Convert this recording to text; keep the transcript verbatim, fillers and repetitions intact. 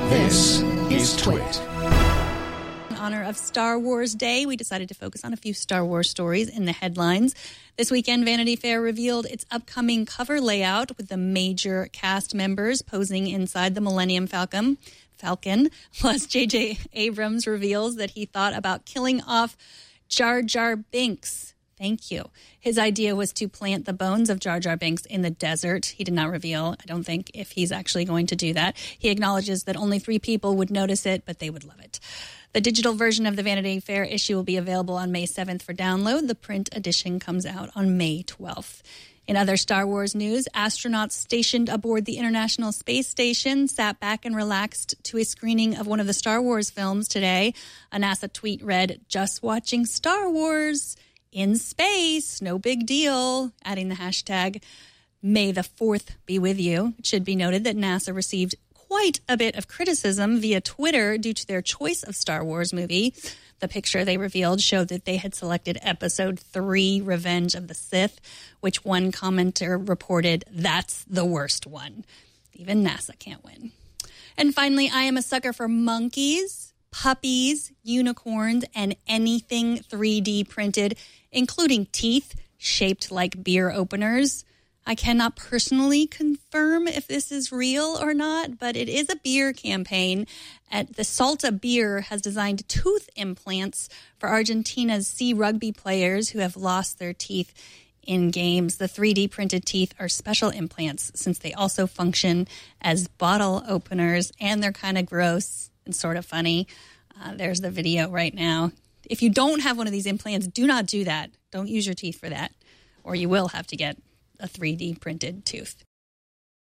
This is Twit. In honor of Star Wars Day, we decided to focus on a few Star Wars stories in the headlines. This weekend, Vanity Fair revealed its upcoming cover layout with the major cast members posing inside the Millennium Falcon. Falcon. Plus, J J Abrams reveals that he thought about killing off Jar Jar Binks. Thank you. His idea was to plant the bones of Jar Jar Binks in the desert. He did not reveal, I don't think, if he's actually going to do that. He acknowledges that only three people would notice it, but they would love it. The digital version of the Vanity Fair issue will be available on May seventh for download. The print edition comes out on May twelfth. In other Star Wars news, astronauts stationed aboard the International Space Station sat back and relaxed to a screening of one of the Star Wars films today. A NASA tweet read, "Just watching Star Wars in space, no big deal," adding the hashtag May the fourth be with you. It should be noted that NASA received quite a bit of criticism via Twitter due to their choice of Star Wars movie. The picture they revealed showed that they had selected Episode three, Revenge of the Sith, which one commenter reported, "That's the worst one." Even NASA can't win. And finally, I am a sucker for monkeys, puppies, unicorns, and anything three D printed, including teeth shaped like beer openers. I cannot personally confirm if this is real or not, but it is a beer campaign. At the Salta Beer has designed tooth implants for Argentina's sea rugby players who have lost their teeth in games. The three D printed teeth are special implants since they also function as bottle openers, and they're kind of gross and sort of funny. Uh, there's the video right now. If you don't have one of these implants, do not do that. Don't use your teeth for that, or you will have to get a three D printed tooth.